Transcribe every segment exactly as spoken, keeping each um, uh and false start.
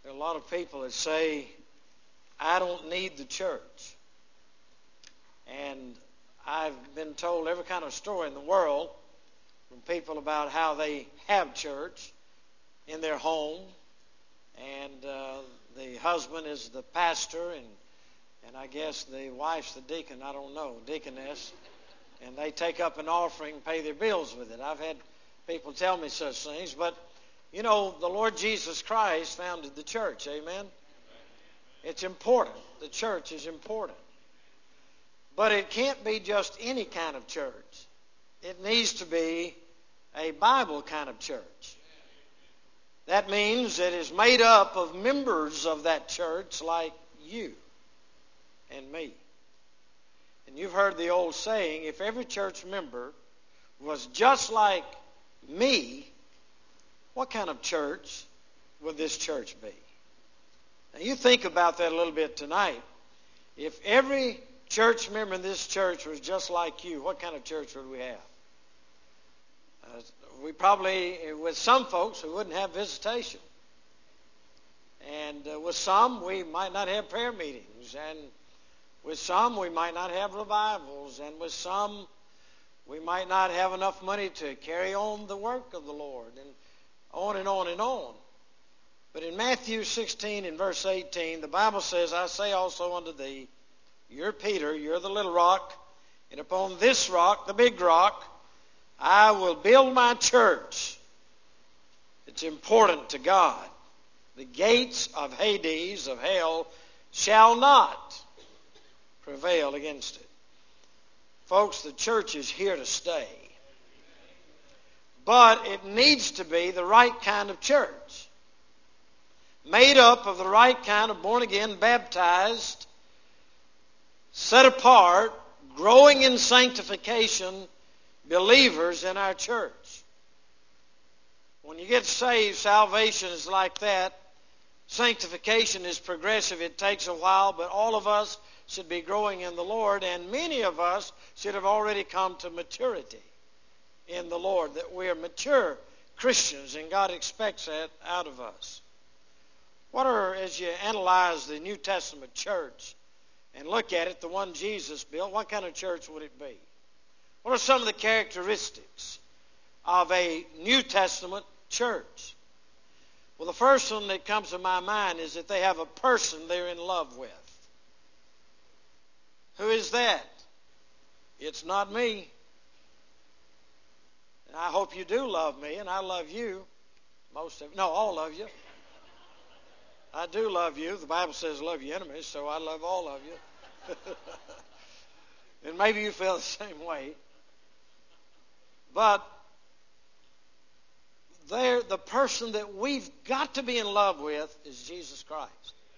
There are a lot of people that say, I don't need the church. And I've been told every kind of story in the world from people about how they have church in their home. And uh, the husband is the pastor, and, and I guess the wife's the deacon, I don't know, deaconess. And they take up an offering, pay their bills with it. I've had people tell me such things. But, you know, the Lord Jesus Christ founded the church. Amen? It's important. The church is important. But it can't be just any kind of church. It needs to be a Bible kind of church. That means it is made up of members of that church like you and me. And you've heard the old saying, if every church member was just like me, what kind of church would this church be? Now you think about that a little bit tonight. If every church member in this church was just like you, what kind of church would we have? Uh, we probably, with some folks, we wouldn't have visitation. And uh, with some, we might not have prayer meetings. And with some, we might not have revivals. And with some, we might not have enough money to carry on the work of the Lord. And on and on and on. But in Matthew sixteen and verse eighteen, the Bible says, I say also unto thee, you're Peter, you're the little rock, and upon this rock, the big rock, I will build my church. It's important to God. The gates of Hades, of hell, shall not prevail against it. Folks, the church is here to stay. But it needs to be the right kind of church. Made up of the right kind of born-again, baptized, set apart, growing in sanctification believers in our church. When you get saved, salvation is like that. Sanctification is progressive. It takes a while, but all of us should be growing in the Lord, and many of us should have already come to maturity in the Lord, that we are mature Christians, and God expects that out of us. What are, as you analyze the New Testament church and look at it, the one Jesus built, what kind of church would it be? What are some of the characteristics of a New Testament church? Well, the first one that comes to my mind is that they have a person they're in love with. Who is that? It's not me. And I hope you do love me, and I love you. Most of, no, all of you. I do love you. The Bible says love your enemies, so I love all of you. And maybe you feel the same way. But they're, the person that we've got to be in love with is Jesus Christ.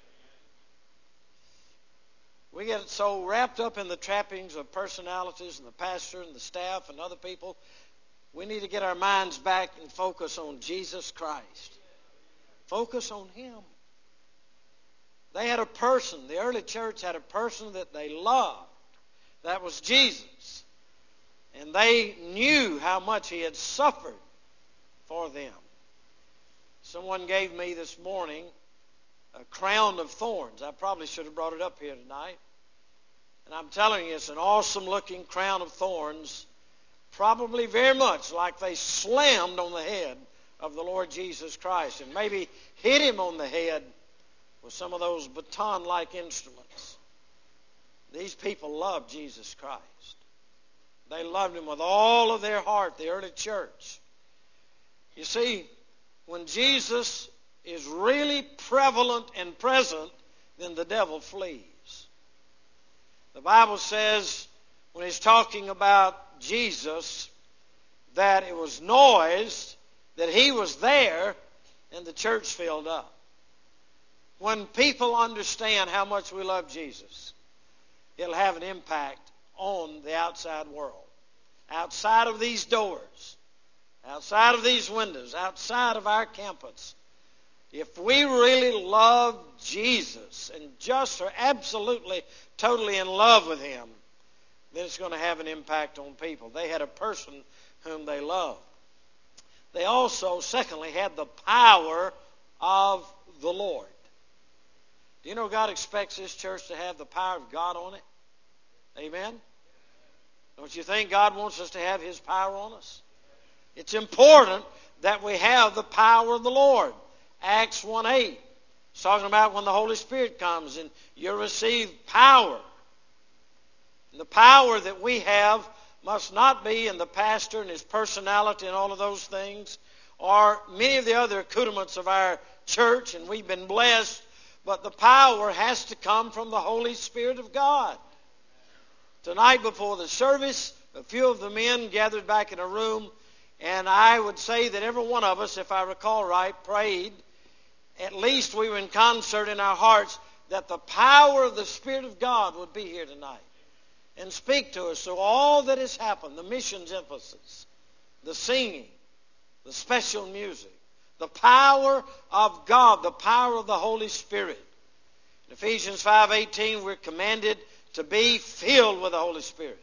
We get so wrapped up in the trappings of personalities and the pastor and the staff and other people. We need to get our minds back and focus on Jesus Christ. Focus on Him. They had a person, the early church had a person that they loved. That was Jesus. And they knew how much He had suffered for them. Someone gave me this morning a crown of thorns. I probably should have brought it up here tonight. And I'm telling you, it's an awesome looking crown of thorns. Probably very much like they slammed on the head of the Lord Jesus Christ and maybe hit Him on the head with some of those baton-like instruments. These people loved Jesus Christ. They loved Him with all of their heart, the early church. You see, when Jesus is really prevalent and present, then the devil flees. The Bible says, when He's talking about Jesus, that it was noised that He was there and the church filled up. When people understand how much we love Jesus, it'll have an impact on the outside world. Outside of these doors, outside of these windows, outside of our campus. If we really love Jesus and just are absolutely, totally in love with Him, then it's going to have an impact on people. They had a person whom they loved. They also, secondly, had the power of the Lord. Do you know God expects this church to have the power of God on it? Amen? Don't you think God wants us to have His power on us? It's important that we have the power of the Lord. Acts one eight. It's talking about when the Holy Spirit comes and you receive power. And the power that we have must not be in the pastor and his personality and all of those things, or many of the other accoutrements of our church, and we've been blessed, but the power has to come from the Holy Spirit of God. Tonight before the service, a few of the men gathered back in a room, and I would say that every one of us, if I recall right, prayed. At least we were in concert in our hearts that the power of the Spirit of God would be here tonight and speak to us. So all that has happened, the missions emphasis, the singing, the special music, the power of God, the power of the Holy Spirit. In Ephesians five eighteen, we're commanded to be filled with the Holy Spirit.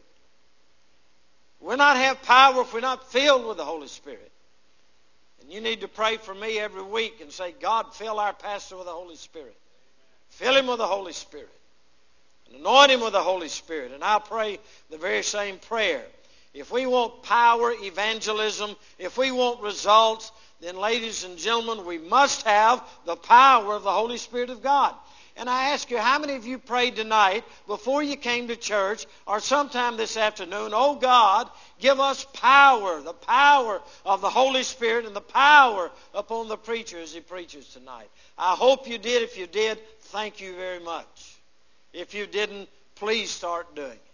We'll not have power if we're not filled with the Holy Spirit. And you need to pray for me every week and say, God, fill our pastor with the Holy Spirit. Fill him with the Holy Spirit. And anoint him with the Holy Spirit. And I'll pray the very same prayer. If we want power, evangelism, if we want results, then ladies and gentlemen, we must have the power of the Holy Spirit of God. And I ask you, how many of you prayed tonight before you came to church or sometime this afternoon, oh God, give us power, the power of the Holy Spirit and the power upon the preacher as he preaches tonight. I hope you did. If you did, thank you very much. If you didn't, please start doing it.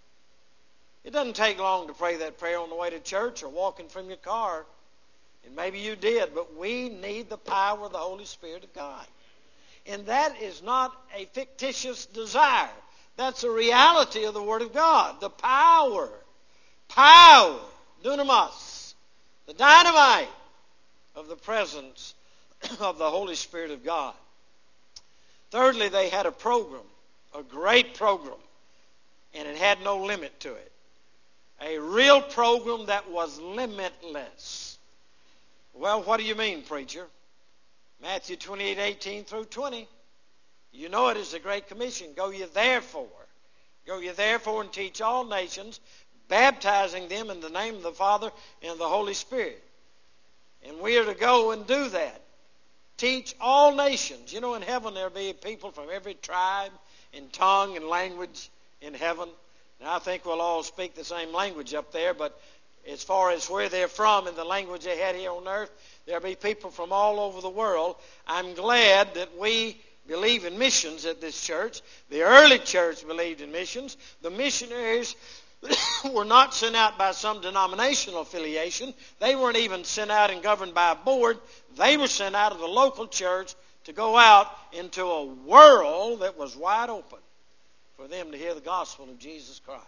It doesn't take long to pray that prayer on the way to church or walking from your car. And maybe you did, but we need the power of the Holy Spirit of God. And that is not a fictitious desire. That's a reality of the Word of God. The power, power, dunamis, the dynamite of the presence of the Holy Spirit of God. Thirdly, they had a program, a great program, and it had no limit to it. A real program that was limitless. Well, what do you mean, preacher? Matthew twenty-eight eighteen through twenty. You know it is the Great Commission. Go ye therefore. Go ye therefore and teach all nations, baptizing them in the name of the Father and the Holy Spirit. And we are to go and do that. Teach all nations. You know, in heaven there will be people from every tribe and tongue and language in heaven. Now I think we'll all speak the same language up there, but as far as where they're from and the language they had here on earth, there'll be people from all over the world. I'm glad that we believe in missions at this church. The early church believed in missions. The missionaries were not sent out by some denominational affiliation. They weren't even sent out and governed by a board. They were sent out of the local church to go out into a world that was wide open for them to hear the gospel of Jesus Christ.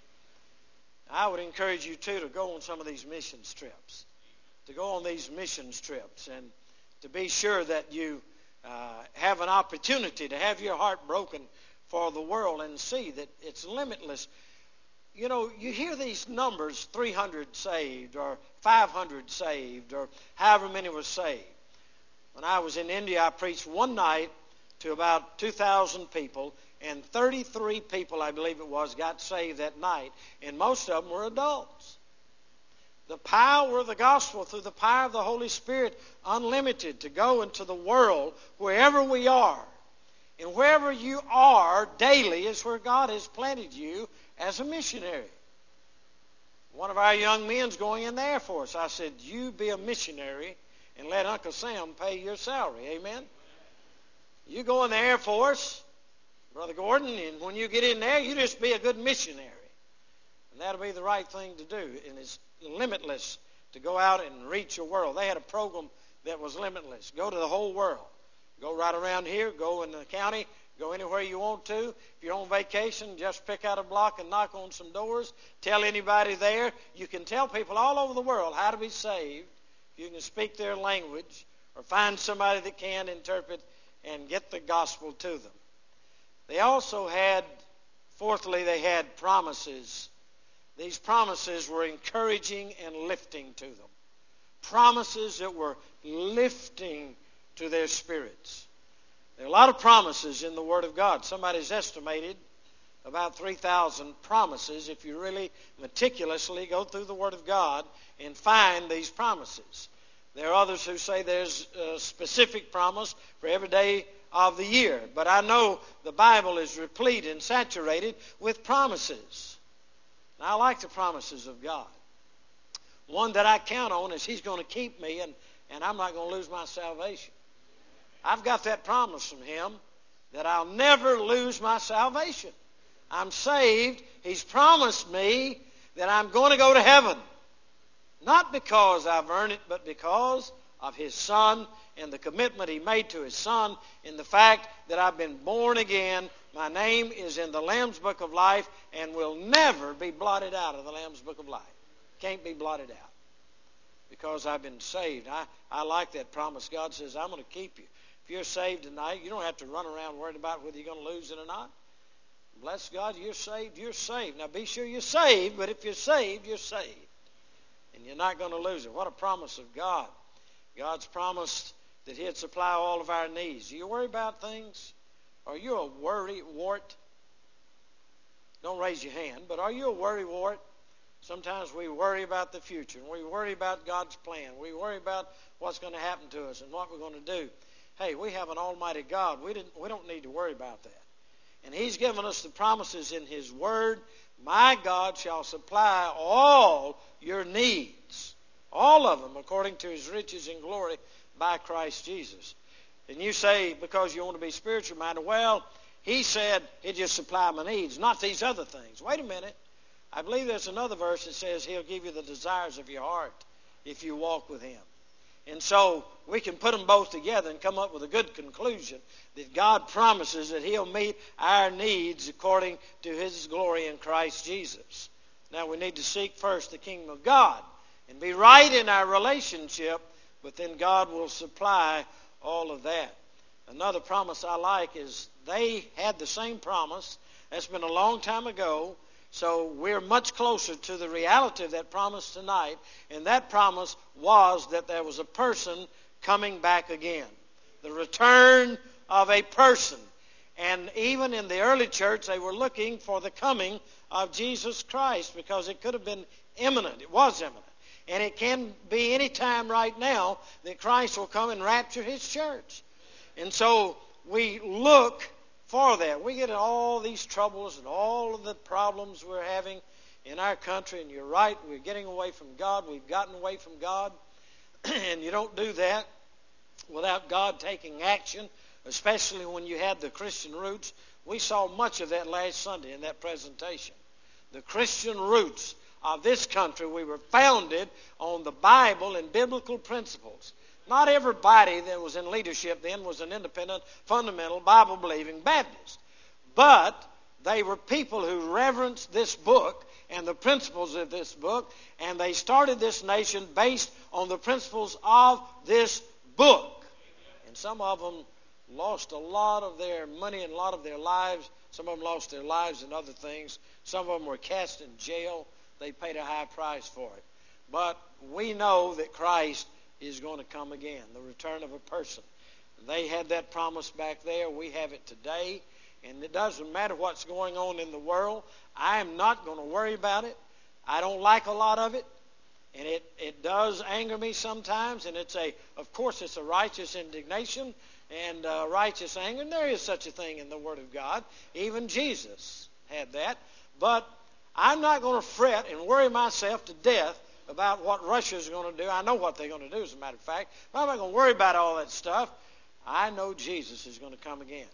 I would encourage you, too, to go on some of these missions trips, to go on these missions trips and to be sure that you uh, have an opportunity to have your heart broken for the world and see that it's limitless. You know, you hear these numbers, three hundred saved or five hundred saved or however many were saved. When I was in India, I preached one night to about two thousand people, and thirty-three people, I believe it was, got saved that night, and most of them were adults. The power of the gospel through the power of the Holy Spirit, unlimited, to go into the world wherever we are. And wherever you are daily is where God has planted you as a missionary. One of our young men's going in the Air Force. I said, you be a missionary and let Uncle Sam pay your salary. Amen? You go in the Air Force, Brother Gordon, and when you get in there, you just be a good missionary. And that'll be the right thing to do. And it's limitless to go out and reach a world. They had a program that was limitless. Go to the whole world. Go right around here. Go in the county. Go anywhere you want to. If you're on vacation, just pick out a block and knock on some doors. Tell anybody there. You can tell people all over the world how to be saved. You can speak their language or find somebody that can interpret and get the gospel to them. They also had, fourthly, they had promises. These promises were encouraging and lifting to them. Promises that were lifting to their spirits. There are a lot of promises in the Word of God. Somebody's estimated about three thousand promises if you really meticulously go through the Word of God and find these promises. There are others who say there's a specific promise for every day of the year. But I know the Bible is replete and saturated with promises. And I like the promises of God. One that I count on is He's going to keep me and, and I'm not going to lose my salvation. I've got that promise from Him that I'll never lose my salvation. I'm saved. He's promised me that I'm going to go to heaven. Not because I've earned it, but because of His Son and the commitment He made to His Son in the fact that I've been born again. My name is in the Lamb's Book of Life and will never be blotted out of the Lamb's Book of Life. Can't be blotted out because I've been saved. I, I like that promise. God says, I'm going to keep you. If you're saved tonight, you don't have to run around worried about whether you're going to lose it or not. Bless God, you're saved, you're saved. Now be sure you're saved, but if you're saved, you're saved. And you're not going to lose it. What a promise of God. God's promised that He'd supply all of our needs. Do you worry about things? Are you a worry wart? Don't raise your hand, but are you a worry wart? Sometimes we worry about the future, and we worry about God's plan. We worry about what's going to happen to us and what we're going to do. Hey, we have an almighty God. We didn't, we don't need to worry about that. And He's given us the promises in His Word. My God shall supply all your needs, all of them, according to His riches and glory by Christ Jesus. And you say, because you want to be spiritual minded, well, He said He'd just supply my needs, not these other things. Wait a minute. I believe there's another verse that says He'll give you the desires of your heart if you walk with Him. And so we can put them both together and come up with a good conclusion that God promises that He'll meet our needs according to His glory in Christ Jesus. Now we need to seek first the kingdom of God and be right in our relationship, but then God will supply all of that. Another promise I like is they had the same promise. That's been a long time ago. So we're much closer to the reality of that promise tonight. And that promise was that there was a person coming back again. The return of a person. And even in the early church, they were looking for the coming of Jesus Christ because it could have been imminent. It was imminent. And it can be any time right now that Christ will come and rapture His church. And so we look for that. We get in all these troubles and all of the problems we're having in our country. And you're right, we're getting away from God. We've gotten away from God. And you don't do that without God taking action, especially when you have the Christian roots. We saw much of that last Sunday in that presentation. The Christian roots of this country, we were founded on the Bible and biblical principles. Not everybody that was in leadership then was an independent, fundamental, Bible-believing Baptist. But they were people who reverenced this book and the principles of this book, and they started this nation based on the principles of this book. And some of them lost a lot of their money and a lot of their lives. Some of them lost their lives in other things. Some of them were cast in jail. They paid a high price for it. But we know that Christ is going to come again, the return of a person. They had that promise back there. We have it today. And it doesn't matter what's going on in the world. I am not going to worry about it. I don't like a lot of it. And it, it does anger me sometimes. And it's a, of course, it's a righteous indignation and uh, righteous anger. And there is such a thing in the Word of God. Even Jesus had that. But I'm not going to fret and worry myself to death about what Russia's going to do. I know what they're going to do, as a matter of fact. But I'm not going to worry about all that stuff. I know Jesus is going to come again.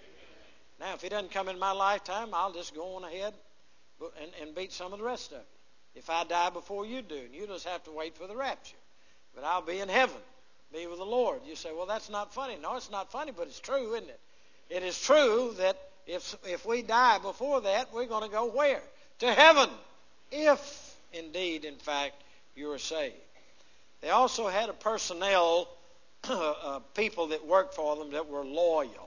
Now, if He doesn't come in my lifetime, I'll just go on ahead and, and beat some of the rest of it. If I die before you do, and you just have to wait for the rapture. But I'll be in heaven, be with the Lord. You say, well, that's not funny. No, it's not funny, but it's true, isn't it? It is true that if if we die before that, we're going to go where? To heaven, if indeed, in fact, you are saved. They also had a personnel, uh, people that worked for them that were loyal.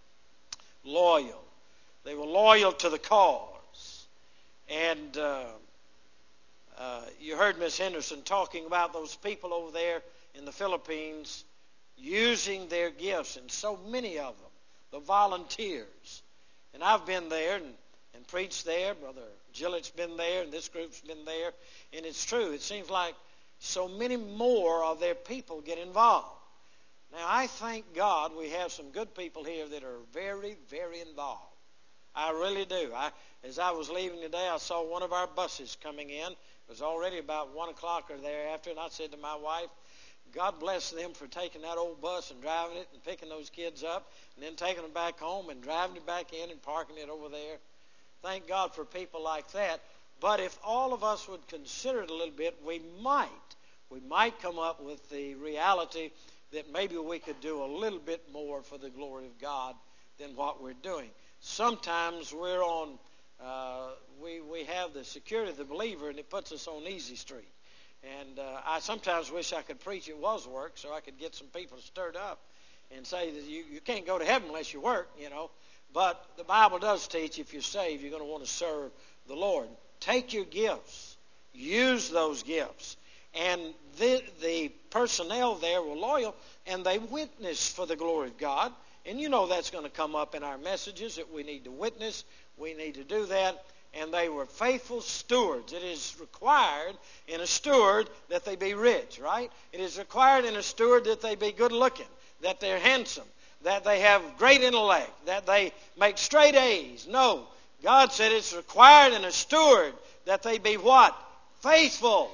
Loyal. They were loyal to the cause. And uh, uh, you heard Miss Henderson talking about those people over there in the Philippines using their gifts, and so many of them the volunteers. And I've been there and, and preached there. Brother Gillett's been there, and this group's been there. And it's true. It seems like so many more of their people get involved. Now, I thank God we have some good people here that are very, very involved. I really do. I, as I was leaving today, I saw one of our buses coming in. It was already about one o'clock or thereafter, and I said to my wife, God bless them for taking that old bus and driving it and picking those kids up and then taking them back home and driving it back in and parking it over there. Thank God for people like that. But if all of us would consider it a little bit, we might, we might come up with the reality that maybe we could do a little bit more for the glory of God than what we're doing. Sometimes we're on, uh, we, we have the security of the believer, and it puts us on easy street. And uh, I sometimes wish I could preach it was work so I could get some people stirred up and say that you, you can't go to heaven unless you work, you know. But the Bible does teach if you're saved, you're going to want to serve the Lord. Take your gifts. Use those gifts. And the, the personnel there were loyal, and they witnessed for the glory of God. And you know that's going to come up in our messages, that we need to witness. We need to do that. And they were faithful stewards. It is required in a steward that they be rich, right? It is required in a steward that they be good looking, that they're handsome, that they have great intellect, that they make straight A's. No, God said it's required in a steward that they be what? Faithful.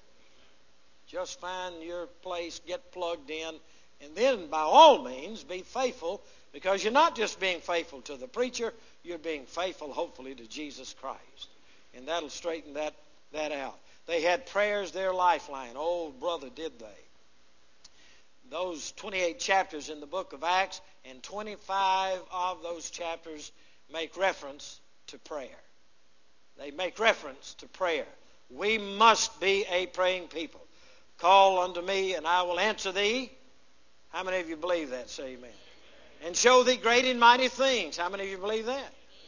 Just find your place, get plugged in, and then by all means be faithful, because you're not just being faithful to the preacher, you're being faithful hopefully to Jesus Christ. And that'll straighten that, that out. They had prayers their lifeline. Oh, brother, did they. Those twenty-eight chapters in the book of Acts, and twenty-five of those chapters make reference to prayer. They make reference to prayer. We must be a praying people. Call unto me, and I will answer thee. How many of you believe that? Say amen. And show thee great and mighty things. How many of you believe that?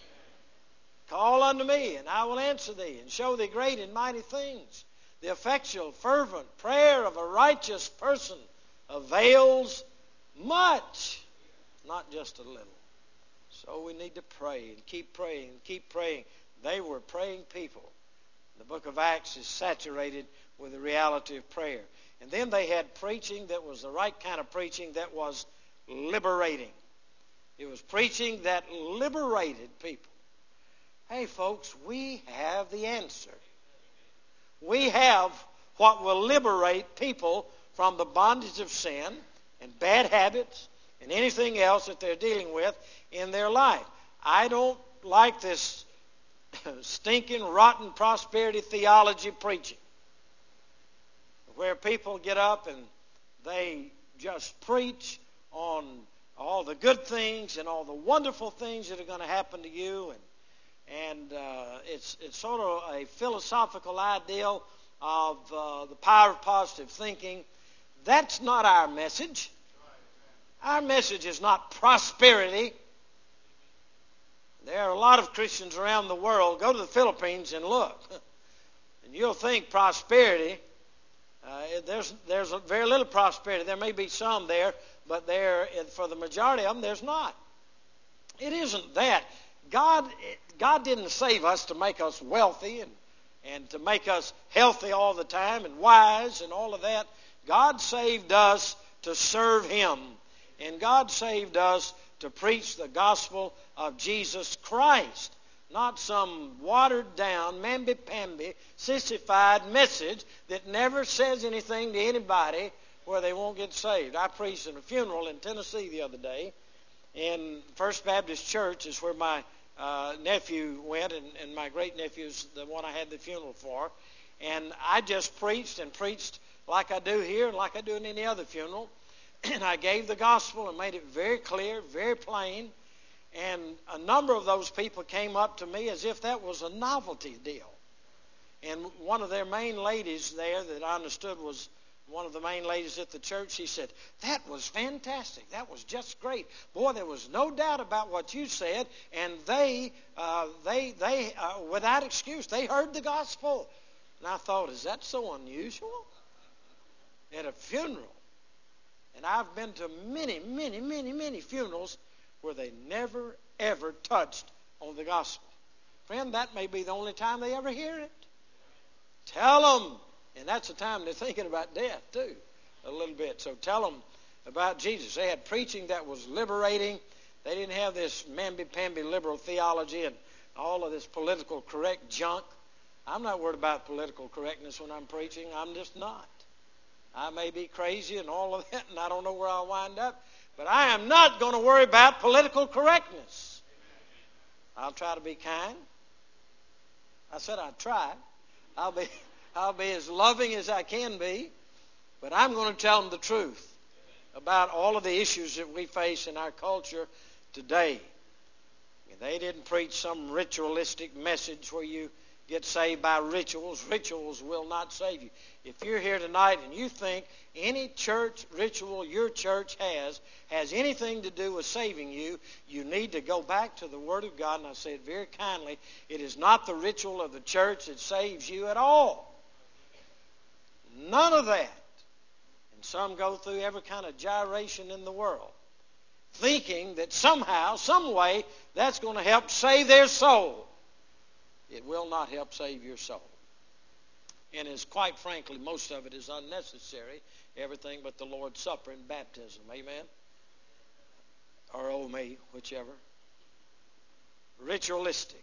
Call unto me, and I will answer thee, and show thee great and mighty things. The effectual, fervent prayer of a righteous person avails much, not just a little. So we need to pray and keep praying and keep praying. They were praying people. The book of Acts is saturated with the reality of prayer. And then they had preaching that was the right kind of preaching that was liberating. It was preaching that liberated people. Hey, folks, we have the answer. We have what will liberate people from the bondage of sin and bad habits and anything else that they're dealing with in their life. I don't like this stinking, rotten prosperity theology preaching, where people get up and they just preach on all the good things and all the wonderful things that are going to happen to you. And, and uh, it's, it's sort of a philosophical ideal of uh, the power of positive thinking. That's not our message. Our message is not prosperity. There are a lot of Christians around the world. Go to the Philippines and look. And you'll think prosperity. Uh, there's there's very little prosperity. There may be some there, but there, for the majority of them, there's not. It isn't that. God, God didn't save us to make us wealthy and, and to make us healthy all the time and wise and all of that. God saved us to serve Him. And God saved us to preach the gospel of Jesus Christ. Not some watered-down, mamby-pamby, sissified message that never says anything to anybody where they won't get saved. I preached at a funeral in Tennessee the other day. And First Baptist Church is where my uh, nephew went, and, and my great-nephew's the one I had the funeral for. And I just preached and preached like I do here and like I do in any other funeral. And I gave the gospel and made it very clear, very plain. And a number of those people came up to me as if that was a novelty deal. And one of their main ladies there that I understood was one of the main ladies at the church, she said, that was fantastic. That was just great. Boy, there was no doubt about what you said. And they, uh, they, they, uh, without excuse, they heard the gospel. And I thought, is that so unusual? At a funeral. And I've been to many, many, many, many funerals where they never, ever touched on the gospel. Friend, that may be the only time they ever hear it. Tell them. And that's the time they're thinking about death, too, a little bit. So tell them about Jesus. They had preaching that was liberating. They didn't have this mamby-pamby liberal theology and all of this political correct junk. I'm not worried about political correctness when I'm preaching. I'm just not. I may be crazy and all of that, and I don't know where I'll wind up. But I am not going to worry about political correctness. I'll try to be kind. I said I'd try. I'll be, I'll be as loving as I can be. But I'm going to tell them the truth about all of the issues that we face in our culture today. And they didn't preach some ritualistic message where you get saved by rituals. Rituals will not save you. If you're here tonight and you think any church ritual your church has has anything to do with saving you, you need to go back to the Word of God. And I say it very kindly. It is not the ritual of the church that saves you at all. None of that. And some go through every kind of gyration in the world, thinking that somehow, some way, that's going to help save their soul. It will not help save your soul. And is quite frankly, most of it is unnecessary. Everything but the Lord's Supper and baptism. Amen? Or oh me, whichever. Ritualistic.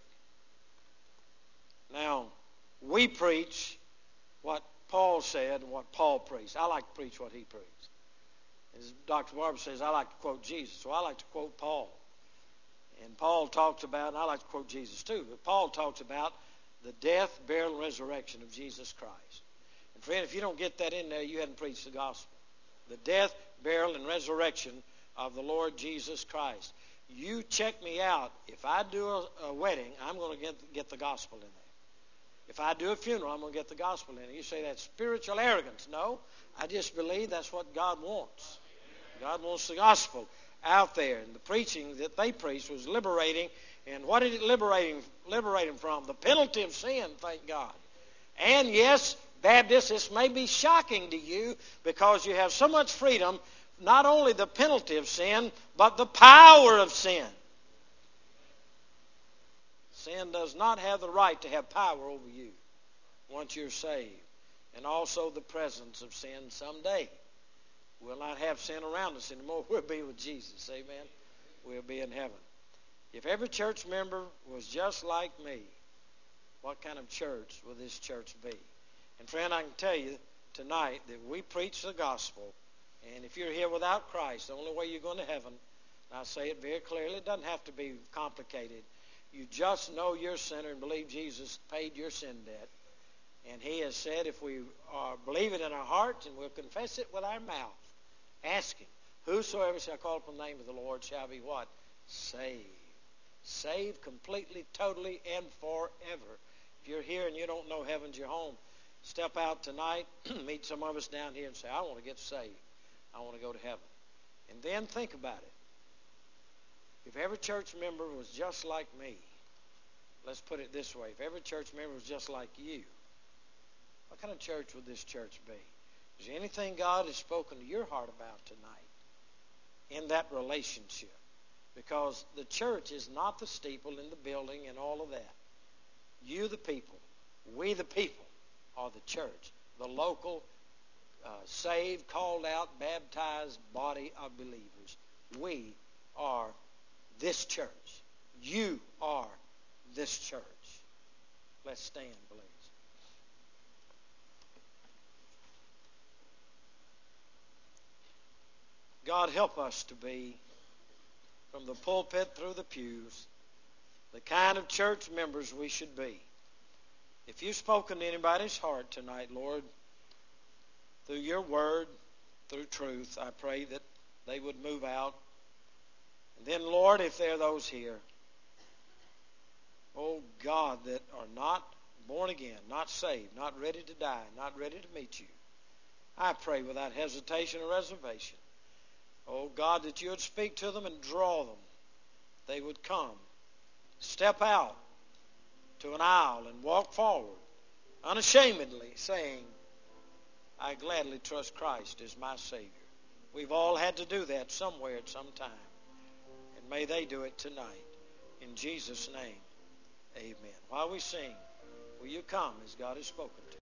Now, we preach what Paul said and what Paul preached. I like to preach what he preached. As Doctor Barber says, I like to quote Jesus. So I like to quote Paul. And Paul talks about, and I like to quote Jesus too, but Paul talks about the death, burial, and resurrection of Jesus Christ. And friend, if you don't get that in there, you haven't preached the gospel. The death, burial, and resurrection of the Lord Jesus Christ. You check me out. If I do a, a wedding, I'm going to get, get the gospel in there. If I do a funeral, I'm going to get the gospel in there. You say that's spiritual arrogance. No, I just believe that's what God wants. God wants the gospel out there. And the preaching that they preached was liberating. And what did it liberate, liberate them from? The penalty of sin, thank God. And yes, Baptists, this may be shocking to you because you have so much freedom, not only the penalty of sin, but the power of sin. Sin does not have the right to have power over you once you're saved. And also the presence of sin someday. We'll not have sin around us anymore. We'll be with Jesus. Amen. We'll be in heaven. If every church member was just like me, what kind of church will this church be? And friend, I can tell you tonight that we preach the gospel. And if you're here without Christ, the only way you're going to heaven, and I say it very clearly, it doesn't have to be complicated. You just know you're a sinner and believe Jesus paid your sin debt. And he has said if we uh, believe it in our hearts and we'll confess it with our mouth, ask him, whosoever shall call upon the name of the Lord shall be what? Saved. Saved completely, totally, and forever. If you're here and you don't know heaven's your home, step out tonight, meet some of us down here and say, I want to get saved. I want to go to heaven. And then think about it. If every church member was just like me, let's put it this way, if every church member was just like you, what kind of church would this church be? Is there anything God has spoken to your heart about tonight in that relationship? Because the church is not the steeple in the building and all of that. You the people, we the people are the church, the local, uh, saved, called out, baptized body of believers. We are this church. You are this church. Let's stand, please. God, help us to be, from the pulpit through the pews, the kind of church members we should be. If you've spoken to anybody's heart tonight, Lord, through your word, through truth, I pray that they would move out. And then, Lord, if there are those here, oh God, that are not born again, not saved, not ready to die, not ready to meet you, I pray without hesitation or reservation, oh God, that you would speak to them and draw them. They would come, step out to an aisle and walk forward unashamedly saying, I gladly trust Christ as my Savior. We've all had to do that somewhere at some time. And may they do it tonight. In Jesus' name, amen. While we sing, will you come as God has spoken to you?